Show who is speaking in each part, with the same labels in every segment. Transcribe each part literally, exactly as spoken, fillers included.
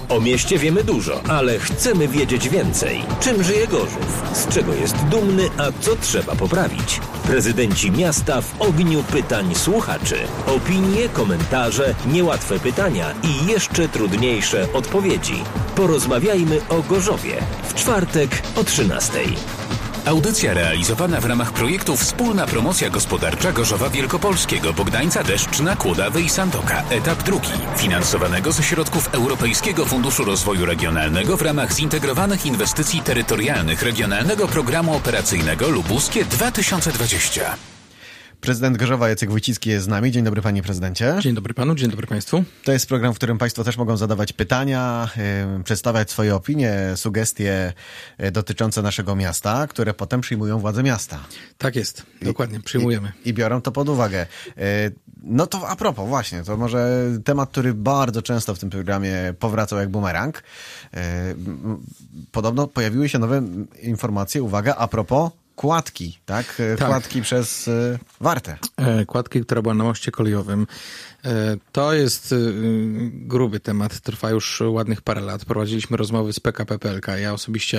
Speaker 1: O mieście wiemy dużo, ale chcemy wiedzieć więcej. Czym żyje Gorzów? Z czego jest dumny, a co trzeba poprawić? Prezydenci miasta w ogniu pytań słuchaczy. Opinie, komentarze, niełatwe pytania i jeszcze trudniejsze odpowiedzi. Porozmawiajmy o Gorzowie. W czwartek o trzynastej.
Speaker 2: Audycja realizowana w ramach projektu Wspólna Promocja Gospodarcza Gorzowa Wielkopolskiego, Bogdańca, Deszczna, Kłodawy i Sandoka. Etap drugi. Finansowanego ze środków Europejskiego Funduszu Rozwoju Regionalnego w ramach zintegrowanych inwestycji terytorialnych Regionalnego Programu Operacyjnego Lubuskie dwa tysiące dwadzieścia.
Speaker 3: Prezydent Gorzowa Jacek Wójcicki jest z nami. Dzień dobry, panie prezydencie.
Speaker 4: Dzień dobry panu, dzień dobry państwu.
Speaker 3: To jest program, w którym państwo też mogą zadawać pytania, yy, przedstawiać swoje opinie, sugestie yy, dotyczące naszego miasta, które potem przyjmują władze miasta.
Speaker 4: Tak jest, dokładnie, przyjmujemy.
Speaker 3: I, i biorą to pod uwagę. Yy, no to a propos, właśnie, to może temat, który bardzo często w tym programie powracał jak bumerang. Yy, podobno pojawiły się nowe informacje, uwaga, a propos kładki, tak? tak? Kładki przez y, Wartę.
Speaker 4: E, kładki, która była na moście kolejowym. E, to jest y, gruby temat, trwa już ładnych parę lat. Prowadziliśmy rozmowy z P K P P L K. Ja osobiście y,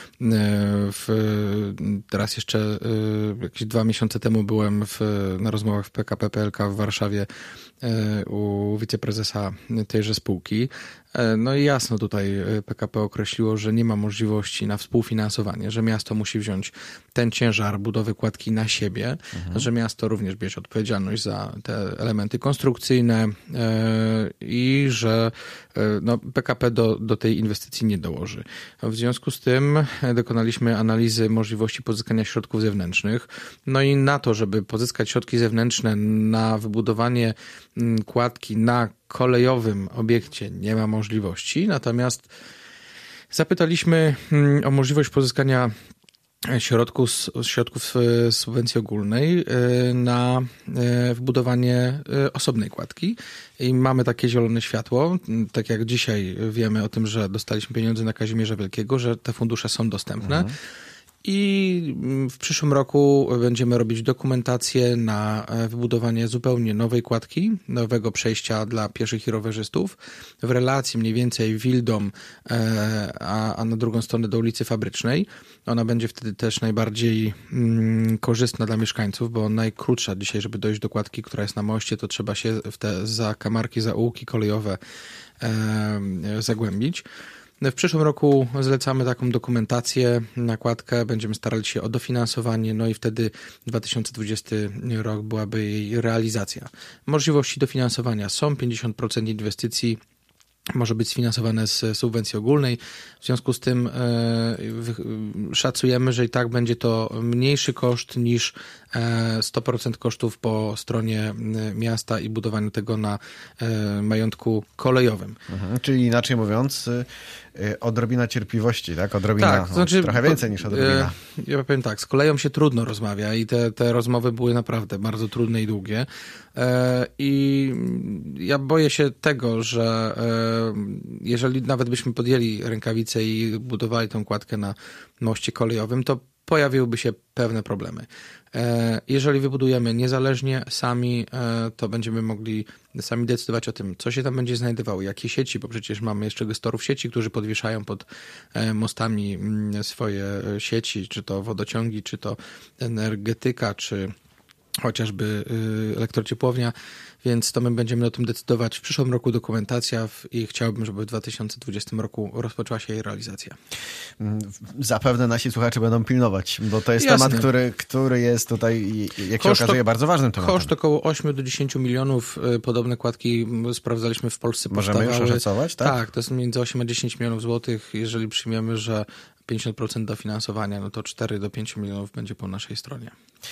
Speaker 4: w, teraz jeszcze y, jakieś dwa miesiące temu byłem w, na rozmowach w P K P P L K w Warszawie y, u wiceprezesa tejże spółki. No i jasno tutaj P K P określiło, że nie ma możliwości na współfinansowanie, że miasto musi wziąć ten ciężar budowy kładki na siebie, mhm. że miasto również bierze odpowiedzialność za te elementy konstrukcyjne i że no, P K P do, do tej inwestycji nie dołoży. W związku z tym dokonaliśmy analizy możliwości pozyskania środków zewnętrznych. No i na to, żeby pozyskać środki zewnętrzne na wybudowanie kładki na kolejowym obiekcie nie ma możliwości, natomiast zapytaliśmy o możliwość pozyskania środków, środków z subwencji ogólnej na wbudowanie osobnej kładki i mamy takie zielone światło, tak jak dzisiaj wiemy o tym, że dostaliśmy pieniądze na Kazimierza Wielkiego, że te fundusze są dostępne. Mhm. I w przyszłym roku będziemy robić dokumentację na wybudowanie zupełnie nowej kładki, nowego przejścia dla pieszych i rowerzystów w relacji mniej więcej Wildom, a, a na drugą stronę do ulicy Fabrycznej. Ona będzie wtedy też najbardziej mm, korzystna dla mieszkańców, bo najkrótsza dzisiaj, żeby dojść do kładki, która jest na moście, to trzeba się w te zakamarki, zaułki kolejowe e, zagłębić. W przyszłym roku zlecamy taką dokumentację na kładkę, będziemy starali się o dofinansowanie, no i wtedy dwa tysiące dwudziesty rok byłaby jej realizacja. Możliwości dofinansowania są, pięćdziesiąt procent inwestycji może być sfinansowane z subwencji ogólnej. W związku z tym yy, szacujemy, że i tak będzie to mniejszy koszt niż sto procent kosztów po stronie miasta i budowaniu tego na yy, majątku kolejowym.
Speaker 3: Mhm, czyli inaczej mówiąc, yy, odrobina cierpliwości, tak? Odrobina,
Speaker 4: tak, to znaczy,
Speaker 3: trochę więcej niż odrobina.
Speaker 4: Yy, ja powiem tak, z koleją się trudno rozmawia i te, te rozmowy były naprawdę bardzo trudne i długie. Yy, I ja boję się tego, że yy, jeżeli nawet byśmy podjęli rękawice i budowali tą kładkę na moście kolejowym, to pojawiłyby się pewne problemy. Jeżeli wybudujemy niezależnie sami, to będziemy mogli sami decydować o tym, co się tam będzie znajdowało, jakie sieci, bo przecież mamy jeszcze gestorów sieci, którzy podwieszają pod mostami swoje sieci, czy to wodociągi, czy to energetyka, czy chociażby elektrociepłownia, więc to my będziemy o tym decydować w przyszłym roku, dokumentacja i chciałbym, żeby w dwa tysiące dwudziestym roku rozpoczęła się jej realizacja.
Speaker 3: Zapewne nasi słuchacze będą pilnować, bo to jest
Speaker 4: Jasne.
Speaker 3: temat, który, który jest tutaj, jak
Speaker 4: koszt
Speaker 3: się okazuje,
Speaker 4: to,
Speaker 3: bardzo ważnym tematem.
Speaker 4: Koszt około osiem do dziesięciu milionów. Podobne kładki sprawdzaliśmy w Polsce.
Speaker 3: Możemy już oszacować, tak?
Speaker 4: Tak, to jest między osiem a dziesięć milionów złotych. Jeżeli przyjmiemy, że pięćdziesiąt procent dofinansowania, no to cztery do pięciu milionów będzie po naszej stronie.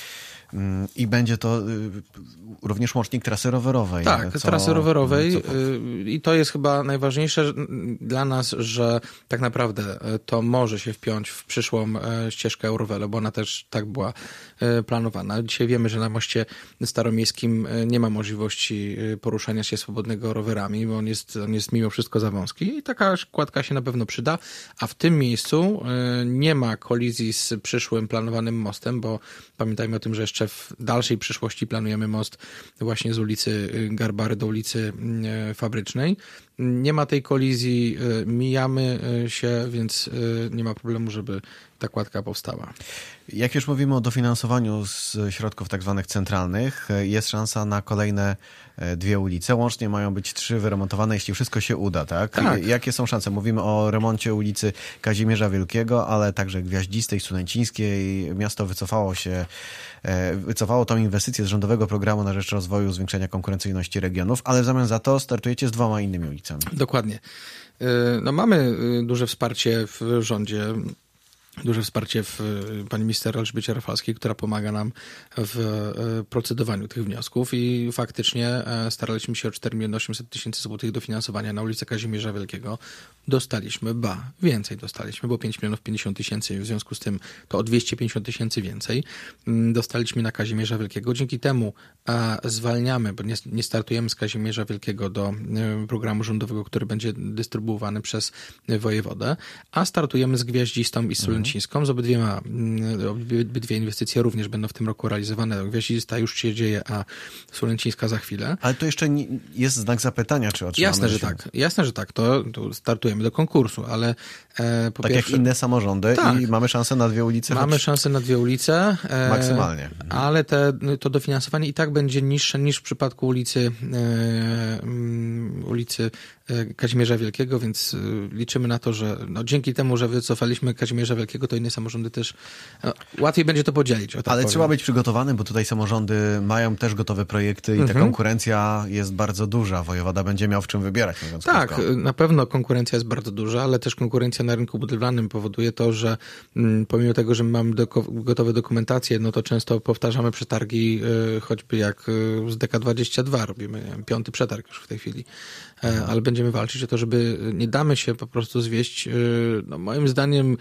Speaker 3: I będzie to również łącznik trasy rowerowej.
Speaker 4: Tak,
Speaker 3: co,
Speaker 4: trasy rowerowej
Speaker 3: co...
Speaker 4: i to jest chyba najważniejsze dla nas, że tak naprawdę to może się wpiąć w przyszłą ścieżkę Eurowelo, bo ona też tak była planowana. Dzisiaj wiemy, że na moście staromiejskim nie ma możliwości poruszania się swobodnego rowerami, bo on jest, on jest mimo wszystko za wąski i taka kładka się na pewno przyda, a w tym miejscu nie ma kolizji z przyszłym planowanym mostem, bo pamiętajmy o tym, że jeszcze w dalszej przyszłości planujemy most właśnie z ulicy Garbary do ulicy Fabrycznej nie ma tej kolizji, mijamy się, więc nie ma problemu, żeby ta kładka powstała.
Speaker 3: Jak już mówimy o dofinansowaniu z środków tak zwanych centralnych, jest szansa na kolejne dwie ulice. Łącznie mają być trzy wyremontowane, jeśli wszystko się uda, tak?
Speaker 4: Tak.
Speaker 3: Jakie są szanse? Mówimy o remoncie ulicy Kazimierza Wielkiego, ale także Gwiaździstej, Studencińskiej. Miasto wycofało się, wycofało tą inwestycję z rządowego programu na rzecz rozwoju, zwiększenia konkurencyjności regionów, ale w zamian za to startujecie z dwoma innymi ulicami.
Speaker 4: Dokładnie. No, mamy duże wsparcie w rządzie. Duże wsparcie w pani minister Elżbiecie Rafalskiej, która pomaga nam w procedowaniu tych wniosków i faktycznie staraliśmy się o cztery miliony osiemset tysięcy złotych dofinansowania na ulicę Kazimierza Wielkiego. Dostaliśmy, ba, więcej dostaliśmy, bo pięć milionów pięćdziesiąt tysięcy, w związku z tym to o dwieście pięćdziesiąt tysięcy więcej dostaliśmy na Kazimierza Wielkiego. Dzięki temu zwalniamy, bo nie, nie startujemy z Kazimierza Wielkiego do programu rządowego, który będzie dystrybuowany przez wojewodę, a startujemy z Gwiaździstą i Studencińską. Z obydwiema, obydwie inwestycje również będą w tym roku realizowane. Gwiaździsta już się dzieje, a Studencińska za chwilę.
Speaker 3: Ale to jeszcze nie, jest znak zapytania, czy otrzymamy...
Speaker 4: Jasne, że tak. Jasne, że tak. To, to startujemy do konkursu, ale e, po
Speaker 3: tak
Speaker 4: pierwsze,
Speaker 3: jak inne samorządy
Speaker 4: tak.
Speaker 3: i mamy szansę na dwie ulice.
Speaker 4: Mamy szansę na dwie ulice. E,
Speaker 3: maksymalnie.
Speaker 4: Ale te, to dofinansowanie i tak będzie niższe niż w przypadku ulicy e, ulicy Kazimierza Wielkiego, więc liczymy na to, że no, dzięki temu, że wycofaliśmy Kazimierza Wielkiego, to inne samorządy też no, łatwiej będzie to podzielić. Tak
Speaker 3: Ale
Speaker 4: powiem.
Speaker 3: trzeba być przygotowanym, bo tutaj samorządy mają też gotowe projekty i
Speaker 4: mhm.
Speaker 3: ta konkurencja jest bardzo duża. Wojewoda będzie miał w czym wybierać.
Speaker 4: Tak,
Speaker 3: krótko.
Speaker 4: Na pewno konkurencja jest bardzo duża, ale też konkurencja na rynku budowlanym powoduje to, że mm, pomimo tego, że mamy do, gotowe dokumentacje, no to często powtarzamy przetargi, y, choćby jak y, z D K dwadzieścia dwa robimy nie wiem, piąty przetarg już w tej chwili. Mhm. Ale będziemy walczyć o to, żeby nie damy się po prostu zwieść, no moim zdaniem,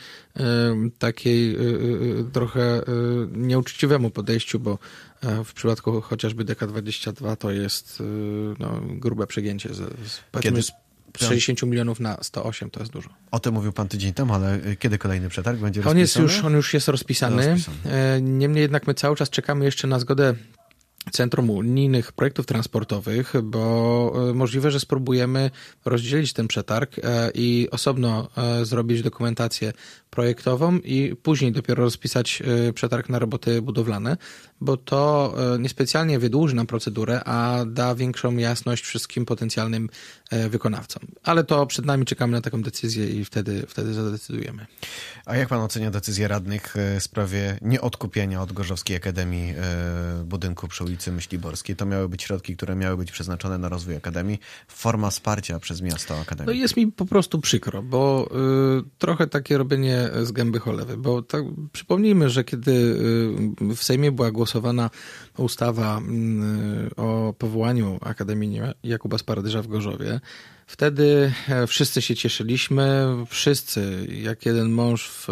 Speaker 4: takiej trochę nieuczciwemu podejściu, bo w przypadku chociażby D K dwadzieścia dwa to jest no, grube przegięcie. Z, z, Kiedy... z sześćdziesiąt milionów na sto osiem to jest dużo.
Speaker 3: O tym mówił pan tydzień temu, ale kiedy kolejny przetarg będzie
Speaker 4: on
Speaker 3: rozpisany?
Speaker 4: Jest już, on już jest rozpisany. rozpisany. Niemniej jednak my cały czas czekamy jeszcze na zgodę Centrum Unijnych Projektów Transportowych, bo możliwe, że spróbujemy rozdzielić ten przetarg i osobno zrobić dokumentację projektową i później dopiero rozpisać przetarg na roboty budowlane, bo to niespecjalnie wydłuży nam procedurę, a da większą jasność wszystkim potencjalnym wykonawcom. Ale to przed nami, czekamy na taką decyzję i wtedy, wtedy zadecydujemy.
Speaker 3: A jak pan ocenia decyzję radnych w sprawie nieodkupienia od Gorzowskiej Akademii budynku przy ulicy Myśliborskiej? To miały być środki, które miały być przeznaczone na rozwój Akademii. Forma wsparcia przez miasto Akademii.
Speaker 4: No jest mi po prostu przykro, bo y, trochę takie robienie z gęby cholewy, bo tak, przypomnijmy, że kiedy y, w Sejmie była głosowana ustawa y, o powołaniu Akademii Jakuba Sparadysza w Gorzowie, wtedy wszyscy się cieszyliśmy, wszyscy, jak jeden mąż w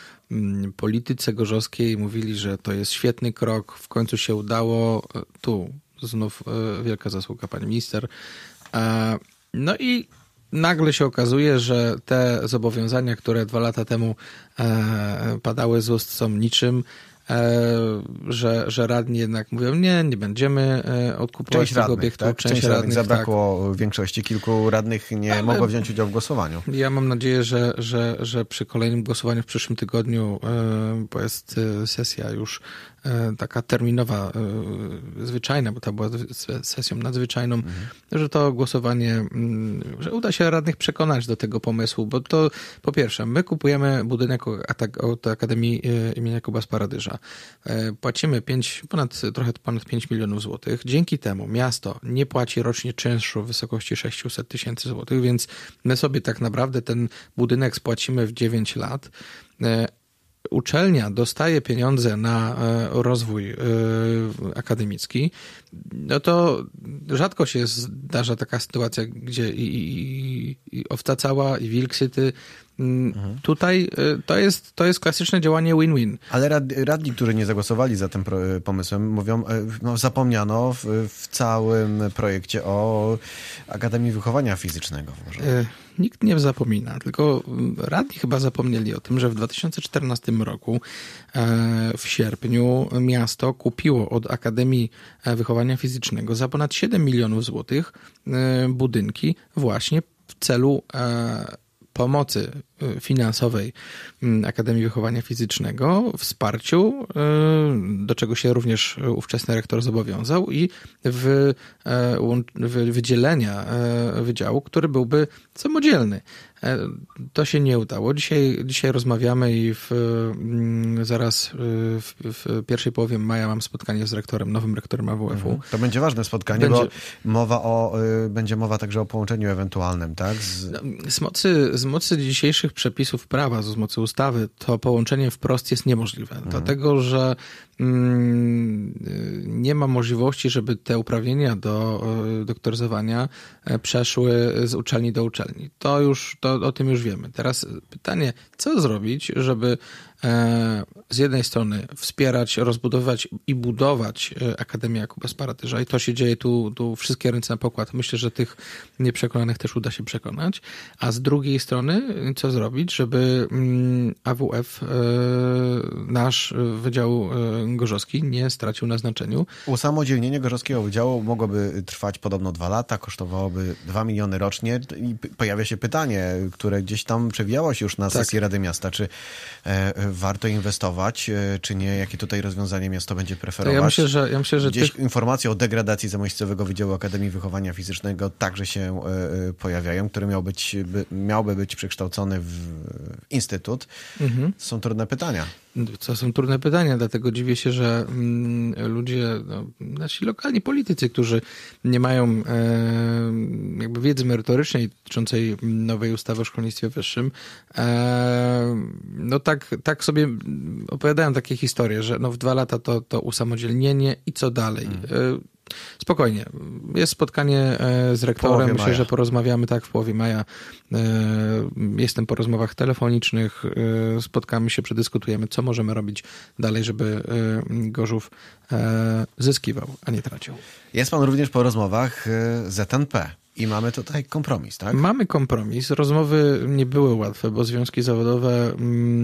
Speaker 4: polityce gorzowskiej mówili, że to jest świetny krok, w końcu się udało, tu znów wielka zasługa pani minister. No i nagle się okazuje, że te zobowiązania, które dwa lata temu padały z ust, są niczym, że, że radni jednak mówią, nie, nie będziemy odkupować
Speaker 3: Część
Speaker 4: tego
Speaker 3: radnych,
Speaker 4: obiektu.
Speaker 3: tak?
Speaker 4: Część,
Speaker 3: Część radnych zabrakło
Speaker 4: tak.
Speaker 3: większości, kilku radnych nie
Speaker 4: Ale
Speaker 3: mogło wziąć udziału w głosowaniu.
Speaker 4: Ja mam nadzieję, że, że, że przy kolejnym głosowaniu w przyszłym tygodniu, bo jest sesja już taka terminowa, zwyczajna, bo ta była sesją nadzwyczajną, mhm. że to głosowanie, że uda się radnych przekonać do tego pomysłu, bo to po pierwsze, my kupujemy budynek od Akademii imienia Jakuba Sparadysza. Płacimy pięć, ponad, trochę ponad pięć milionów złotych. Dzięki temu miasto nie płaci rocznie czynszu w wysokości sześćset tysięcy złotych, więc my sobie tak naprawdę ten budynek spłacimy w dziewięć lat. Uczelnia dostaje pieniądze na rozwój akademicki, no to rzadko się zdarza taka sytuacja, gdzie i, i, i owca cała, i wilk syty. Mhm. Tutaj to jest, to jest klasyczne działanie win-win.
Speaker 3: Ale rad, radni, którzy nie zagłosowali za tym pro, pomysłem, mówią, no zapomniano w, w całym projekcie o Akademii Wychowania Fizycznego. Może.
Speaker 4: Nikt nie zapomina, tylko radni chyba zapomnieli o tym, że w dwa tysiące czternastym roku w sierpniu miasto kupiło od Akademii Wychowania Fizycznego za ponad siedem milionów złotych budynki właśnie w celu pomocy finansowej Akademii Wychowania Fizycznego, wsparciu, do czego się również ówczesny rektor zobowiązał, i w, w wydzielenia wydziału, który byłby samodzielny. To się nie udało. Dzisiaj, dzisiaj rozmawiamy i w, zaraz w, w pierwszej połowie maja mam spotkanie z rektorem, nowym rektorem A W F-u.
Speaker 3: To będzie ważne spotkanie, będzie... bo mowa o, będzie mowa także o połączeniu ewentualnym, tak? Z...
Speaker 4: Z, mocy, z mocy dzisiejszych przepisów prawa, z mocy ustawy, to połączenie wprost jest niemożliwe. Mhm. Dlatego, że mm, nie ma możliwości, żeby te uprawnienia do doktoryzowania przeszły z uczelni do uczelni. To już, to o tym już wiemy. Teraz pytanie, co zrobić, żeby z jednej strony wspierać, rozbudowywać i budować Akademię Jakuba Sparatyża, i to się dzieje tu, tu wszystkie ręce na pokład. Myślę, że tych nieprzekonanych też uda się przekonać. A z drugiej strony, co zrobić, żeby A W F, nasz Wydział Gorzowski, nie stracił na znaczeniu.
Speaker 3: Usamodzielnienie Gorzowskiego Wydziału mogłoby trwać podobno dwa lata, kosztowałoby dwa miliony rocznie, i pojawia się pytanie, które gdzieś tam przewijało się już na sesji tak. Rady Miasta, czy e, warto inwestować, czy nie? Jakie tutaj rozwiązanie miasto będzie preferować?
Speaker 4: Ja myślę, że, ja myślę, że
Speaker 3: Gdzieś
Speaker 4: tych...
Speaker 3: informacje o degradacji Zamojscowego Wydziału Akademii Wychowania Fizycznego także się y, pojawiają, który miał być, by, miałby być przekształcony w, w instytut. Mhm. Są trudne pytania.
Speaker 4: To są trudne pytania, dlatego dziwię się, że mm, ludzie, no, nasi lokalni politycy, którzy nie mają e, jakby wiedzy merytorycznej dotyczącej nowej ustawy o szkolnictwie wyższym, e, no tak, tak sobie opowiadają takie historie, że no w dwa lata to, to usamodzielnienie i co dalej. Hmm. E, Spokojnie. Jest spotkanie z rektorem. Myślę, że porozmawiamy tak w połowie maja. Jestem po rozmowach telefonicznych. Spotkamy się, przedyskutujemy, co możemy robić dalej, żeby Gorzów zyskiwał, a nie tracił.
Speaker 3: Jest pan również po rozmowach Z N P. I mamy tutaj kompromis, tak?
Speaker 4: Mamy kompromis. Rozmowy nie były łatwe, bo związki zawodowe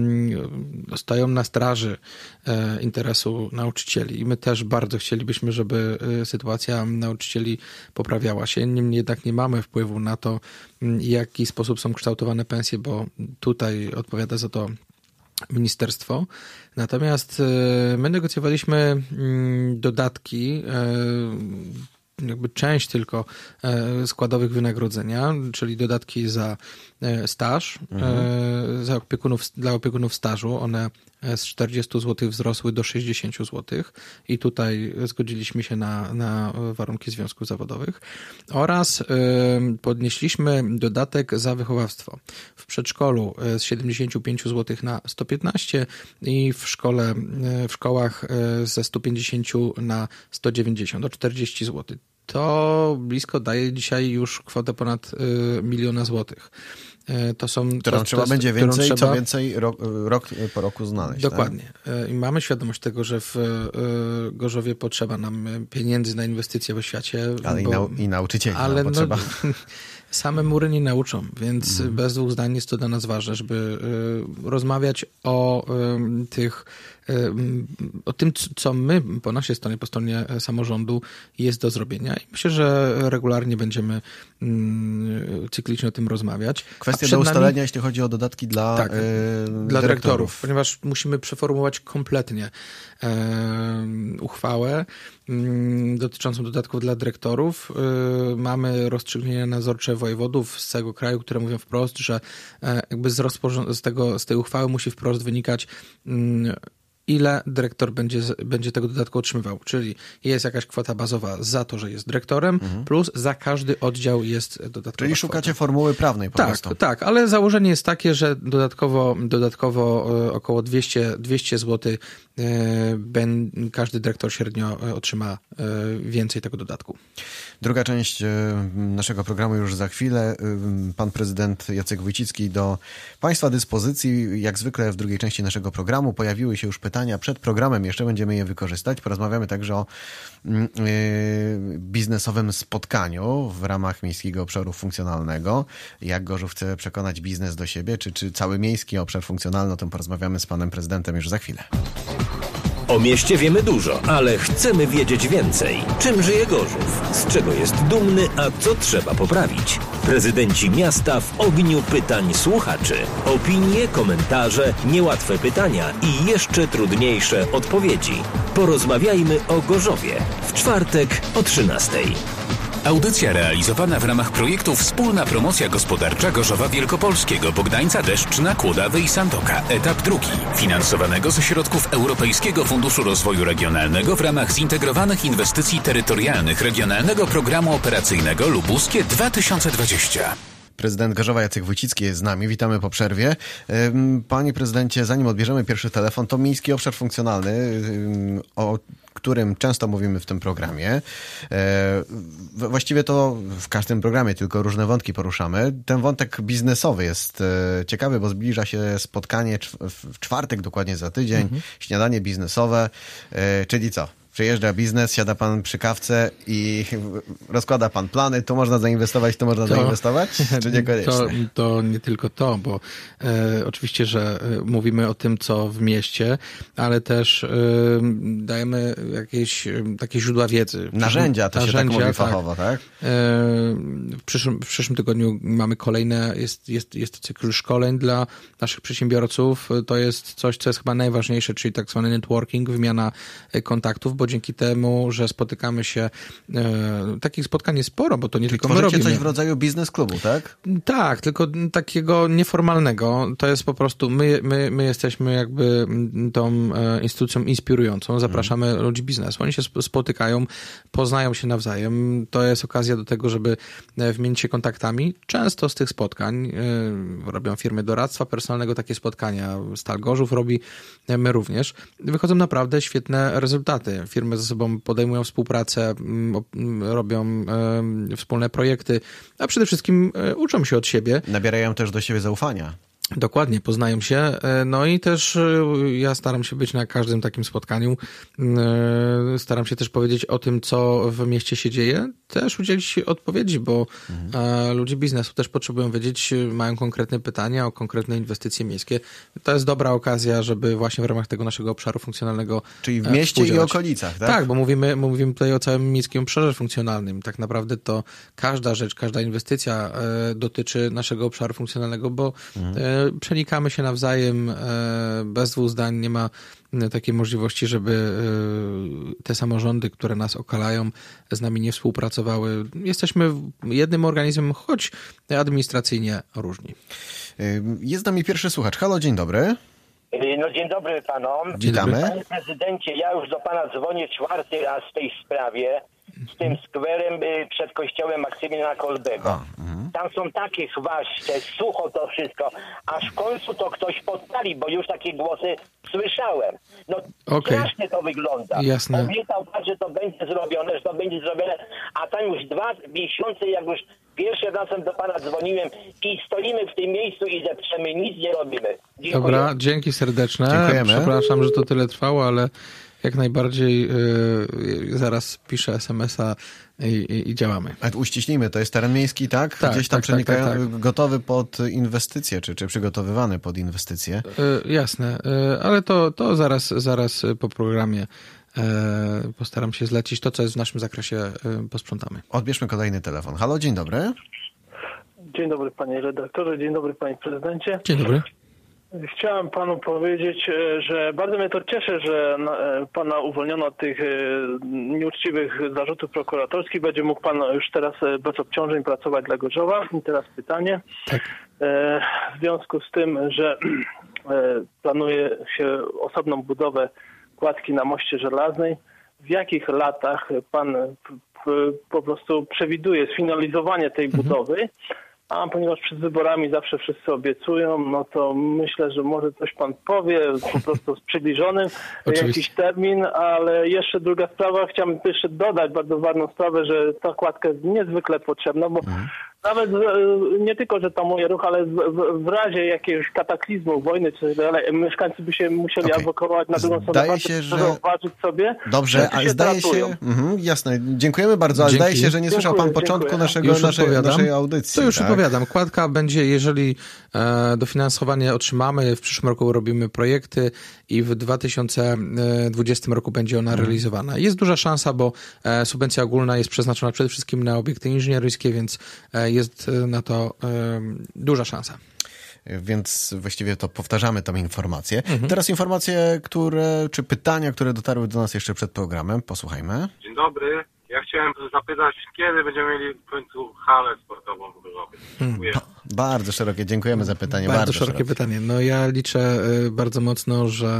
Speaker 4: stoją na straży interesu nauczycieli. I my też bardzo chcielibyśmy, żeby sytuacja nauczycieli poprawiała się. Niemniej jednak nie mamy wpływu na to, w jaki sposób są kształtowane pensje, bo tutaj odpowiada za to ministerstwo. Natomiast my negocjowaliśmy dodatki, jakby część tylko składowych wynagrodzenia, czyli dodatki za staż, mhm. za opiekunów, dla opiekunów stażu. One z czterdziestu złotych wzrosły do sześćdziesięciu złotych i tutaj zgodziliśmy się na, na warunki związków zawodowych. Oraz podnieśliliśmy dodatek za wychowawstwo. W przedszkolu z siedemdziesięciu pięciu złotych na sto piętnaście i w szkole, w szkołach ze stu pięćdziesięciu na sto dziewięćdziesiąt, do czterdziestu złotych. To blisko daje dzisiaj już kwotę ponad miliona złotych. To są,
Speaker 3: którą
Speaker 4: to,
Speaker 3: trzeba
Speaker 4: to,
Speaker 3: będzie więcej,
Speaker 4: trzeba...
Speaker 3: co więcej rok, rok po roku znaleźć.
Speaker 4: Dokładnie.
Speaker 3: Tak?
Speaker 4: I mamy świadomość tego, że w Gorzowie potrzeba nam pieniędzy na inwestycje w oświacie.
Speaker 3: Ale
Speaker 4: bo...
Speaker 3: i, nau- i nauczycieli
Speaker 4: Ale
Speaker 3: no, potrzeba.
Speaker 4: No, same mury nie nauczą, więc mm. bez dwóch zdań jest to dla nas ważne, żeby y, rozmawiać o y, tych o tym, co my po naszej stronie, po stronie samorządu jest do zrobienia. I myślę, że regularnie będziemy cyklicznie o tym rozmawiać.
Speaker 3: Kwestia do ustalenia, nami... jeśli chodzi o dodatki dla,
Speaker 4: tak,
Speaker 3: yy,
Speaker 4: dla dyrektorów.
Speaker 3: dyrektorów,
Speaker 4: ponieważ musimy przeformułować kompletnie yy, uchwałę yy, dotyczącą dodatków dla dyrektorów. Yy, mamy rozstrzygnięcia nadzorcze wojewodów z całego kraju, które mówią wprost, że yy, jakby z, rozporząd- z, tego, z tej uchwały musi wprost wynikać yy, ile dyrektor będzie, będzie tego dodatku otrzymywał. Czyli jest jakaś kwota bazowa za to, że jest dyrektorem, mhm. plus za każdy oddział jest dodatkowa
Speaker 3: Czyli szukacie
Speaker 4: kwota.
Speaker 3: formuły prawnej po
Speaker 4: tak,
Speaker 3: prostu.
Speaker 4: Tak, ale założenie jest takie, że dodatkowo, dodatkowo około dwieście, dwieście złotych ben, każdy dyrektor średnio otrzyma więcej tego dodatku.
Speaker 3: Druga część naszego programu już za chwilę. Pan prezydent Jacek Wójcicki do Państwa dyspozycji. Jak zwykle w drugiej części naszego programu pojawiły się już pytania przed programem. Jeszcze będziemy je wykorzystać. Porozmawiamy także o biznesowym spotkaniu w ramach Miejskiego Obszaru Funkcjonalnego. Jak Gorzów chce przekonać biznes do siebie, czy, czy cały Miejski Obszar Funkcjonalny, o tym porozmawiamy z panem prezydentem już za chwilę.
Speaker 1: O mieście wiemy dużo, ale chcemy wiedzieć więcej. Czym żyje Gorzów? Z czego jest dumny, a co trzeba poprawić? Prezydenci miasta w ogniu pytań słuchaczy. Opinie, komentarze, niełatwe pytania i jeszcze trudniejsze odpowiedzi. Porozmawiajmy o Gorzowie. W czwartek o trzynastej.
Speaker 2: Audycja realizowana w ramach projektu Wspólna Promocja Gospodarcza Gorzowa Wielkopolskiego, Bogdańca, Deszczna, Kłodawy i Sandoka. Etap drugi. Finansowanego ze środków Europejskiego Funduszu Rozwoju Regionalnego w ramach zintegrowanych inwestycji terytorialnych Regionalnego Programu Operacyjnego Lubuskie dwa tysiące dwadzieścia.
Speaker 3: Prezydent Gorzowa Jacek Wójcicki jest z nami. Witamy po przerwie. Panie prezydencie, zanim odbierzemy pierwszy telefon, to Miejski Obszar Funkcjonalny, o którym często mówimy w tym programie. Właściwie to w każdym programie tylko różne wątki poruszamy. Ten wątek biznesowy jest ciekawy, bo zbliża się spotkanie w czwartek, dokładnie za tydzień, mhm. śniadanie biznesowe, czyli co? Przyjeżdża biznes, siada pan przy kawce i rozkłada pan plany, tu można zainwestować, tu można to, zainwestować, czy niekoniecznie?
Speaker 4: To, to nie tylko to, bo e, oczywiście, że mówimy o tym, co w mieście, ale też e, dajemy jakieś takie źródła wiedzy.
Speaker 3: Narzędzia, to
Speaker 4: narzędzia,
Speaker 3: się tak mówi
Speaker 4: tak.
Speaker 3: fachowo, tak? E,
Speaker 4: w, przyszłym, w przyszłym tygodniu mamy kolejne, jest, jest, jest to cykl szkoleń dla naszych przedsiębiorców. To jest coś, co jest chyba najważniejsze, czyli tak zwany networking, wymiana kontaktów, bo dzięki temu, że spotykamy się, e, takich spotkań jest sporo, bo to nie
Speaker 3: Czyli
Speaker 4: tylko my robimy.
Speaker 3: coś w rodzaju biznes klubu, tak?
Speaker 4: Tak, tylko takiego nieformalnego. To jest po prostu, my, my, my jesteśmy jakby tą e, instytucją inspirującą, zapraszamy hmm. ludzi biznesu. Oni się spotykają, poznają się nawzajem. To jest okazja do tego, żeby wymienić się kontaktami. Często z tych spotkań e, robią firmy doradztwa personalnego takie spotkania. Stal Gorzów robi, my również. Wychodzą naprawdę świetne rezultaty. Firmy ze sobą podejmują współpracę, robią wspólne projekty, a przede wszystkim uczą się od siebie.
Speaker 3: Nabierają też do siebie zaufania.
Speaker 4: Dokładnie, poznają się. No i też ja staram się być na każdym takim spotkaniu. Staram się też powiedzieć o tym, co w mieście się dzieje. Też udzielić odpowiedzi, bo mhm. ludzie biznesu też potrzebują wiedzieć, mają konkretne pytania o konkretne inwestycje miejskie. To jest dobra okazja, żeby właśnie w ramach tego naszego obszaru funkcjonalnego
Speaker 3: Czyli w mieście i okolicach, tak?
Speaker 4: Tak, bo mówimy, mówimy tutaj o całym miejskim obszarze funkcjonalnym. Tak naprawdę to każda rzecz, każda inwestycja dotyczy naszego obszaru funkcjonalnego, bo mhm. przenikamy się nawzajem bez dwóch zdań. Nie ma takiej możliwości, żeby te samorządy, które nas okalają, z nami nie współpracowały. Jesteśmy jednym organizmem, choć administracyjnie różni.
Speaker 3: Jest z nami pierwszy słuchacz. Halo, dzień dobry.
Speaker 5: No dzień dobry panom.
Speaker 3: Witamy.
Speaker 5: Panie prezydencie, ja już do pana dzwonię czwarty raz w tej sprawie. Z tym skwerem przed kościołem Maksymiliana Kolbego. A, uh-huh. Tam są takie chwaszcze, sucho to wszystko, aż w końcu to ktoś podpali, bo już takie głosy słyszałem. No
Speaker 4: okay.
Speaker 5: strasznie to wygląda.
Speaker 4: Jasne.
Speaker 5: Obiecał pan, że to będzie zrobione, że to będzie zrobione, a tam już dwa miesiące, jak już pierwszy razem do pana dzwoniłem i stoimy w tym miejscu i depczemy, nic nie robimy. Dziękuję.
Speaker 4: Dobra, dzięki serdeczne.
Speaker 3: Dziękujemy.
Speaker 4: Przepraszam, że to tyle trwało, ale jak najbardziej yy, zaraz piszę es em es a i, i, i działamy.
Speaker 3: A uściślimy, to jest teren miejski, tak?
Speaker 4: tak
Speaker 3: Gdzieś tam
Speaker 4: tak,
Speaker 3: przenikają,
Speaker 4: tak, tak, tak.
Speaker 3: gotowy pod inwestycje, czy, czy przygotowywany pod inwestycje?
Speaker 4: Yy, jasne, yy, ale to, to zaraz, zaraz po programie yy, postaram się zlecić to, co jest w naszym zakresie, yy, posprzątamy.
Speaker 3: Odbierzmy kolejny telefon. Halo, dzień dobry.
Speaker 6: Dzień dobry panie redaktorze, dzień dobry panie prezydencie.
Speaker 4: Dzień dobry.
Speaker 6: Chciałem panu powiedzieć, że bardzo mnie to cieszy, że pana uwolniono od tych nieuczciwych zarzutów prokuratorskich. Będzie mógł pan już teraz bez obciążeń pracować dla Gorzowa. I teraz pytanie.
Speaker 4: Tak.
Speaker 6: W związku z tym, że planuje się osobną budowę kładki na Moście Żelaznej. W jakich latach pan po prostu przewiduje sfinalizowanie tej budowy? A ponieważ przed wyborami zawsze wszyscy obiecują, no to myślę, że może coś pan powie po prostu z przybliżonym jakiś termin, ale jeszcze druga sprawa, chciałbym jeszcze dodać bardzo ważną sprawę, że ta kładka jest niezwykle potrzebna, bo mhm. nawet nie tylko, że to mój ruch, ale w, w, w razie jakiegoś kataklizmu, wojny czy tak dalej, mieszkańcy by się musieli okay. ewakuować na drugą stronę.
Speaker 3: Zdaje się, że...
Speaker 6: Zauważyć sobie,
Speaker 3: Dobrze, ale zdaje się... Mhm, jasne, dziękujemy bardzo, ale Dzięki. zdaje się, że nie słyszał pan początku naszego, naszej, naszej audycji.
Speaker 4: To już
Speaker 3: tak?
Speaker 4: odpowiadam. Kładka będzie, jeżeli e, dofinansowanie otrzymamy, w przyszłym roku robimy projekty i w dwa tysiące dwudziestym roku będzie ona mhm. realizowana. Jest duża szansa, bo e, subwencja ogólna jest przeznaczona przede wszystkim na obiekty inżynieryjskie, więc e, jest na to e, duża szansa.
Speaker 3: Więc właściwie to powtarzamy tą informację.
Speaker 4: Mhm.
Speaker 3: Teraz informacje, które, czy pytania, które dotarły do nas jeszcze przed programem. Posłuchajmy.
Speaker 7: Dzień dobry. Ja chciałem zapytać, kiedy będziemy mieli w końcu halę sportową w Gorzowie? Dziękuję.
Speaker 3: Hmm. Bardzo szerokie, dziękujemy za pytanie.
Speaker 4: Bardzo,
Speaker 3: bardzo
Speaker 4: szerokie, szerokie pytanie. No ja liczę bardzo mocno, że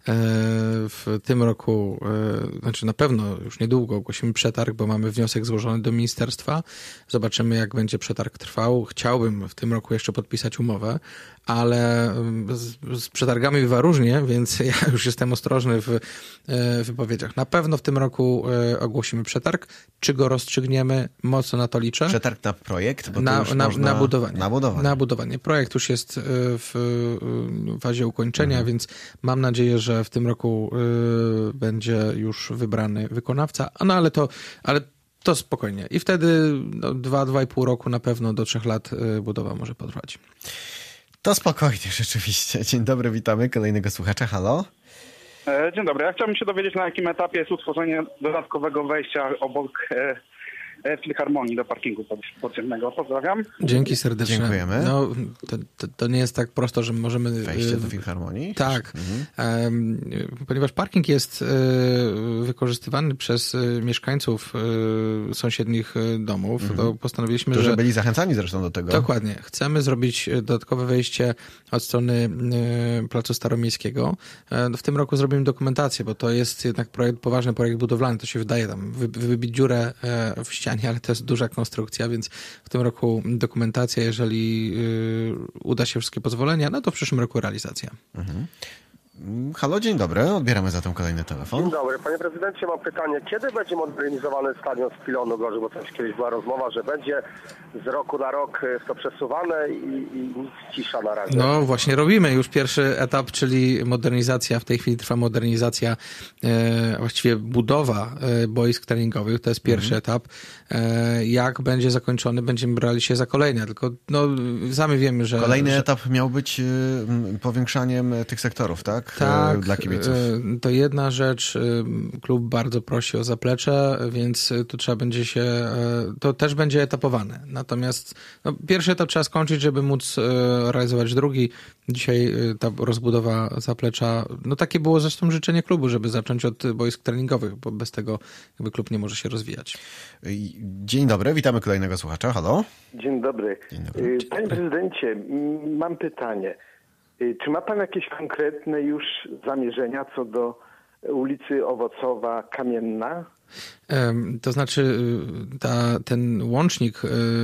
Speaker 4: w tym roku, znaczy na pewno już niedługo ogłosimy przetarg, bo mamy wniosek złożony do ministerstwa. Zobaczymy, jak będzie przetarg trwał. Chciałbym w tym roku jeszcze podpisać umowę, ale z, z przetargami bywa różnie, więc ja już jestem ostrożny w wypowiedziach. Na pewno w tym roku ogłosimy przetarg. Czy go rozstrzygniemy? Mocno na to liczę.
Speaker 3: Przetarg na projekt? Bo
Speaker 4: na,
Speaker 3: to już
Speaker 4: na,
Speaker 3: można...
Speaker 4: na budowanie.
Speaker 3: Na budowanie.
Speaker 4: Na budowanie. Projekt już jest w fazie ukończenia, mhm. więc mam nadzieję, że w tym roku y, będzie już wybrany wykonawca. No ale to, ale to spokojnie. I wtedy no, dwa, dwa i pół roku na pewno do trzech lat y, budowa może potrwać.
Speaker 3: To spokojnie rzeczywiście. Dzień dobry, witamy kolejnego słuchacza. Halo?
Speaker 8: Dzień dobry. Ja chciałbym się dowiedzieć, na jakim etapie jest utworzenie dodatkowego wejścia obok e, Filharmonii do parkingu podziemnego. Pozdrawiam.
Speaker 4: Dzięki serdecznie.
Speaker 3: Dziękujemy.
Speaker 4: No, to, to, to nie jest tak prosto, że możemy...
Speaker 3: Wejście do Filharmonii?
Speaker 4: Tak, mhm. ponieważ parking jest wykorzystywany przez mieszkańców sąsiednich domów, mhm. to postanowiliśmy,
Speaker 3: to, że...
Speaker 4: że
Speaker 3: byli zachęcani zresztą do tego.
Speaker 4: Dokładnie. Chcemy zrobić dodatkowe wejście od strony Placu Staromiejskiego. W tym roku zrobimy dokumentację, bo to jest jednak projekt, poważny projekt budowlany. To się wydaje tam, wy, wybić dziurę w ścianie, ale to jest duża konstrukcja, więc w tym roku dokumentacja, jeżeli y, uda się wszystkie pozwolenia, no to w przyszłym roku realizacja.
Speaker 3: Mhm. Halo, dzień dobry. Odbieramy zatem kolejny telefon.
Speaker 9: Dzień dobry. Panie prezydencie, mam pytanie. Kiedy będzie modernizowany stadion z Pilonu Gorzów? Bo też kiedyś była rozmowa, że będzie z roku na rok to przesuwane i, i nic, cisza na razie.
Speaker 4: No właśnie robimy już pierwszy etap, czyli modernizacja. W tej chwili trwa modernizacja, e, właściwie budowa e, boisk treningowych. To jest pierwszy mhm. etap. E, jak będzie zakończony, będziemy brali się za kolejne. Tylko no, sami wiemy, że...
Speaker 3: Kolejny
Speaker 4: że...
Speaker 3: etap miał być y, powiększaniem tych sektorów, tak?
Speaker 4: Tak,
Speaker 3: dla kibiców.
Speaker 4: To jedna rzecz. Klub bardzo prosi o zaplecze, więc tu trzeba będzie się, to też będzie etapowane. Natomiast no, pierwszy etap trzeba skończyć, żeby móc realizować drugi. Dzisiaj ta rozbudowa zaplecza, no takie było zresztą życzenie klubu, żeby zacząć od boisk treningowych, bo bez tego jakby klub nie może się rozwijać.
Speaker 3: Dzień dobry, witamy kolejnego słuchacza. Halo?
Speaker 9: Dzień dobry.
Speaker 3: Dzień dobry.
Speaker 9: Panie prezydencie, mam pytanie. Czy ma pan jakieś konkretne już zamierzenia co do ulicy Owocowa Kamienna?
Speaker 4: To znaczy ta, ten łącznik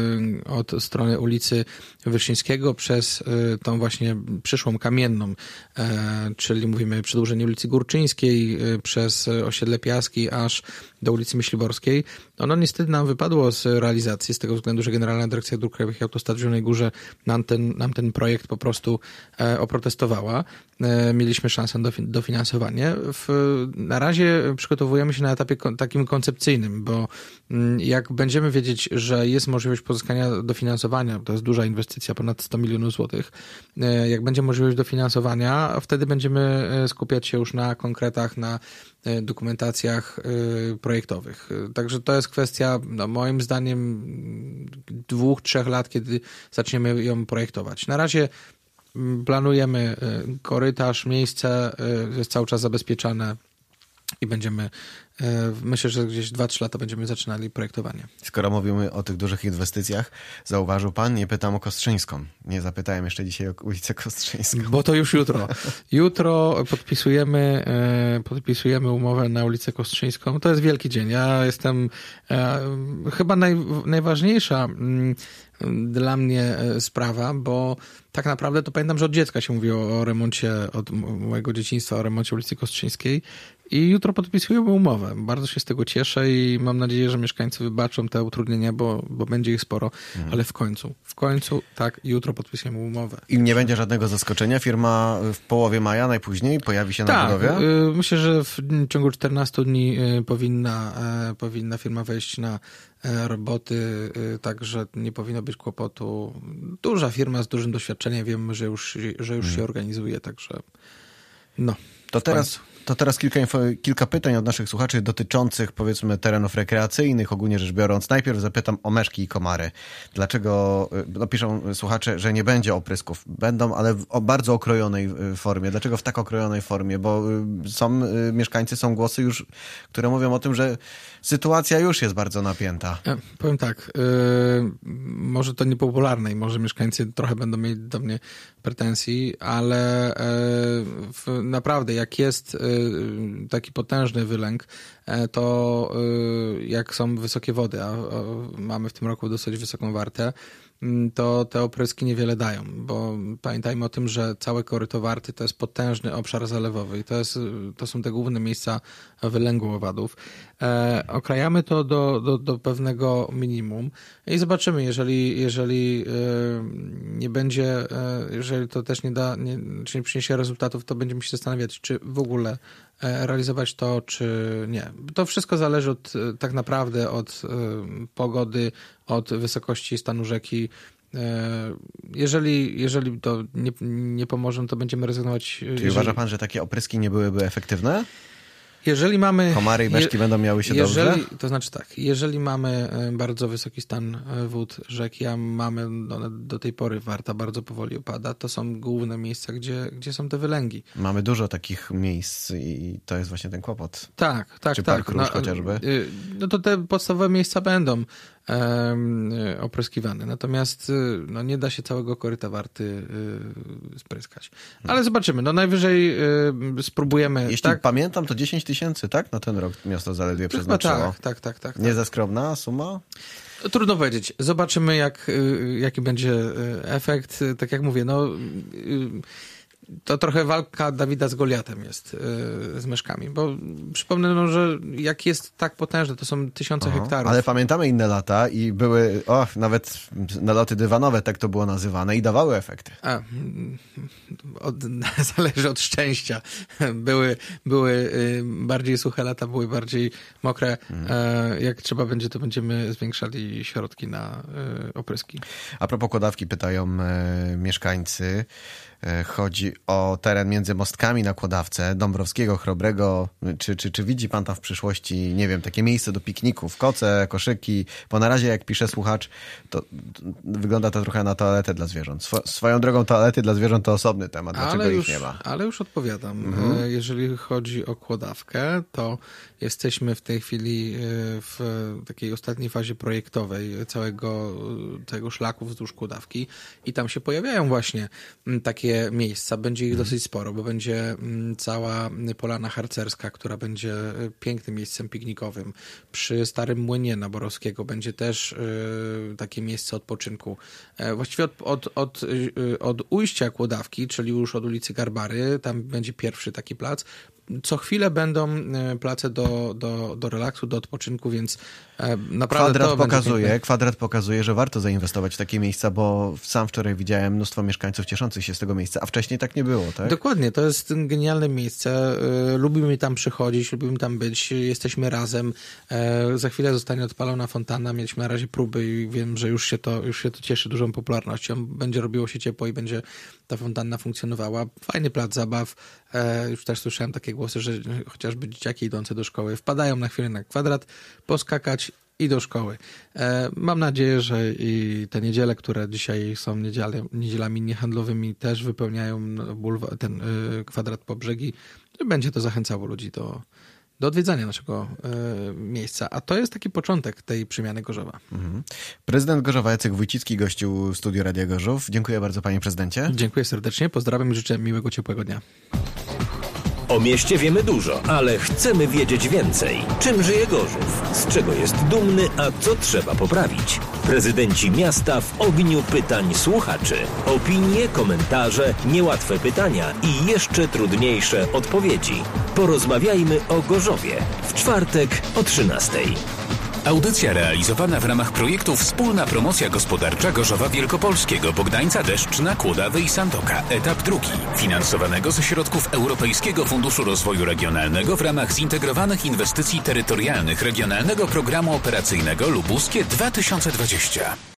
Speaker 4: od strony ulicy Wyszyńskiego przez tą właśnie przyszłą Kamienną, czyli mówimy przedłużenie ulicy Górczyńskiej przez osiedle Piaski aż do ulicy Myśliborskiej. Ono niestety nam wypadło z realizacji z tego względu, że Generalna Dyrekcja Dróg Krajowych i Autostrad w Zielonej Górze nam ten, nam ten projekt po prostu oprotestowała. Mieliśmy szansę na dofinansowanie. W, na razie przygotowujemy się na etapie takim koncepcyjnym, bo jak będziemy wiedzieć, że jest możliwość pozyskania dofinansowania, to jest duża inwestycja, ponad sto milionów złotych, jak będzie możliwość dofinansowania, wtedy będziemy skupiać się już na konkretach, na dokumentacjach projektowych. Także to jest kwestia, no, moim zdaniem, dwóch, trzech lat, kiedy zaczniemy ją projektować. Na razie planujemy korytarz, miejsce jest cały czas zabezpieczane i będziemy, e, myślę, że gdzieś dwa trzy lata będziemy zaczynali projektowanie.
Speaker 3: Skoro mówimy o tych dużych inwestycjach, zauważył pan, nie pytam o Kostrzyńską. Nie zapytałem jeszcze dzisiaj o ulicę Kostrzyńską.
Speaker 4: Bo to już jutro. Jutro podpisujemy, e, podpisujemy umowę na ulicę Kostrzyńską. To jest wielki dzień. Ja jestem e, chyba naj, najważniejsza m, dla mnie sprawa, bo tak naprawdę to pamiętam, że od dziecka się mówiło o remoncie, od mojego dzieciństwa, o remoncie ulicy Kostrzyńskiej i jutro podpisujemy umowę. Bardzo się z tego cieszę i mam nadzieję, że mieszkańcy wybaczą te utrudnienia, bo, bo będzie ich sporo, mhm. ale w końcu, w końcu, tak, jutro podpisujemy umowę.
Speaker 3: I nie będzie żadnego zaskoczenia? Firma w połowie maja najpóźniej pojawi się na
Speaker 4: tak,
Speaker 3: budowie?
Speaker 4: Tak, myślę, że w ciągu czternastu dni powinna, powinna firma wejść na roboty, także nie powinno być kłopotu. Duża firma z dużym doświadczeniem, wiemy, że już, że już hmm. się organizuje, także no.
Speaker 3: To teraz, to teraz kilka, info, kilka pytań od naszych słuchaczy dotyczących, powiedzmy, terenów rekreacyjnych, ogólnie rzecz biorąc. Najpierw zapytam o meszki i komary. Dlaczego, no piszą słuchacze, że nie będzie oprysków. Będą, ale w o bardzo okrojonej formie. Dlaczego w tak okrojonej formie? Bo są mieszkańcy, są głosy już, które mówią o tym, że sytuacja już jest bardzo napięta.
Speaker 4: Ja powiem tak, yy, może to niepopularne i może mieszkańcy trochę będą mieli do mnie pretensji, ale yy, w, naprawdę jak jest yy, taki potężny wylęk, yy, to yy, jak są wysokie wody, a, a mamy w tym roku dosyć wysoką wartę, to te opryski niewiele dają, bo pamiętajmy o tym, że całe koryto Warty to jest potężny obszar zalewowy i to, jest, to są te główne miejsca wylęgu owadów. E, okrajamy to do, do, do pewnego minimum i zobaczymy, jeżeli, jeżeli e, nie będzie, e, jeżeli to też nie da, nie, czy nie przyniesie rezultatów, to będziemy się zastanawiać, czy w ogóle e, realizować to, czy nie. To wszystko zależy od, tak naprawdę od e, pogody, od wysokości stanu rzeki. Jeżeli, jeżeli to nie, nie pomoże, to będziemy rezygnować.
Speaker 3: Czyli
Speaker 4: jeżeli...
Speaker 3: uważa pan, że takie opryski nie byłyby efektywne?
Speaker 4: Jeżeli mamy...
Speaker 3: Komary i meszki je, będą miały się
Speaker 4: jeżeli,
Speaker 3: dobrze?
Speaker 4: To znaczy tak, jeżeli mamy bardzo wysoki stan wód rzeki, a mamy do, do tej pory Warta bardzo powoli opada, to są główne miejsca, gdzie, gdzie są te wylęgi.
Speaker 3: Mamy dużo takich miejsc i to jest właśnie ten kłopot.
Speaker 4: Tak, tak,
Speaker 3: Czy
Speaker 4: tak.
Speaker 3: Park Róż no, chociażby?
Speaker 4: No to te podstawowe miejsca będą um, opryskiwane. Natomiast no, nie da się całego koryta Warty y, spryskać. Ale zobaczymy. No najwyżej y, spróbujemy.
Speaker 3: Jeśli
Speaker 4: tak?
Speaker 3: pamiętam, to dziesięć tysięcy, tak? Na ten rok miasto zaledwie przeznaczyło.
Speaker 4: Tak, tak, tak, tak.
Speaker 3: Nie za skromna suma?
Speaker 4: Trudno powiedzieć. Zobaczymy, jak, jaki będzie efekt. Tak jak mówię, no... To trochę walka Dawida z Goliatem jest yy, z meszkami, bo przypomnę, no, że jak jest tak potężne, to są tysiące Aha, hektarów.
Speaker 3: Ale pamiętamy inne lata i były, o, nawet naloty dywanowe, tak to było nazywane i dawały efekty.
Speaker 4: A, od, zależy od szczęścia. Były, były yy, bardziej suche lata, były bardziej mokre. Hmm. Yy, jak trzeba będzie, to będziemy zwiększali środki na yy, opryski.
Speaker 3: A propos Kłodawki pytają yy, mieszkańcy. Chodzi o teren między mostkami na Kłodawce, Dąbrowskiego, Chrobrego. Czy, czy, czy widzi pan tam w przyszłości, nie wiem, takie miejsce do pikników, koce, koszyki? Bo na razie, jak pisze słuchacz, to, to wygląda to trochę na toaletę dla zwierząt. Swo, swoją drogą toalety dla zwierząt to osobny temat. Dlaczego
Speaker 4: ale już,
Speaker 3: ich nie ma?
Speaker 4: Ale już odpowiadam.
Speaker 3: Mhm.
Speaker 4: Jeżeli chodzi o Kłodawkę, to jesteśmy w tej chwili w takiej ostatniej fazie projektowej całego tego szlaku wzdłuż Kłodawki i tam się pojawiają właśnie takie miejsca. Będzie ich dosyć sporo, bo będzie cała Polana Harcerska, która będzie pięknym miejscem piknikowym. Przy Starym Młynie na Borowskiego będzie też y, takie miejsce odpoczynku. E, właściwie od, od, od, y, od ujścia Kłodawki, czyli już od ulicy Garbary, tam będzie pierwszy taki plac. Co chwilę będą place do, do, do relaksu, do odpoczynku, więc naprawdę
Speaker 3: kwadrat
Speaker 4: to
Speaker 3: pokazuje,
Speaker 4: będzie
Speaker 3: Kwadrat pokazuje, że warto zainwestować w takie miejsca, bo sam wczoraj widziałem mnóstwo mieszkańców cieszących się z tego miejsca, a wcześniej tak nie było, tak?
Speaker 4: Dokładnie, to jest genialne miejsce. Lubimy tam przychodzić, lubimy tam być, jesteśmy razem. Za chwilę zostanie odpalona fontanna, mieliśmy na razie próby i wiem, że już się to, już się to cieszy dużą popularnością. Będzie robiło się ciepło i będzie ta fontanna funkcjonowała. Fajny plac zabaw. Już też słyszałem takie głosy, że chociażby dzieciaki idące do szkoły wpadają na chwilę na Kwadrat, poskakać i do szkoły. Mam nadzieję, że i te niedziele, które dzisiaj są niedziele, niedzielami niehandlowymi, też wypełniają bulwa, ten Kwadrat po brzegi. Będzie to zachęcało ludzi do, do odwiedzania naszego y, miejsca. A to jest taki początek tej przemiany Gorzowa.
Speaker 3: Mhm. Prezydent Gorzowa Jacek Wójcicki gościł w studiu Radia Gorzów. Dziękuję bardzo, panie prezydencie.
Speaker 4: Dziękuję serdecznie, pozdrawiam i życzę miłego, ciepłego dnia.
Speaker 1: O mieście wiemy dużo, ale chcemy wiedzieć więcej. Czym żyje Gorzów? Z czego jest dumny, a co trzeba poprawić? Prezydenci miasta w ogniu pytań słuchaczy. Opinie, komentarze, niełatwe pytania i jeszcze trudniejsze odpowiedzi. Porozmawiajmy o Gorzowie. W czwartek o trzynastej.
Speaker 2: Audycja realizowana w ramach projektu Wspólna Promocja Gospodarcza Gorzowa Wielkopolskiego, Bogdańca, Deszczna, Kłodawy i Sandoka. Etap drugi. Finansowanego ze środków Europejskiego Funduszu Rozwoju Regionalnego w ramach zintegrowanych inwestycji terytorialnych Regionalnego Programu Operacyjnego Lubuskie dwa tysiące dwadzieścia.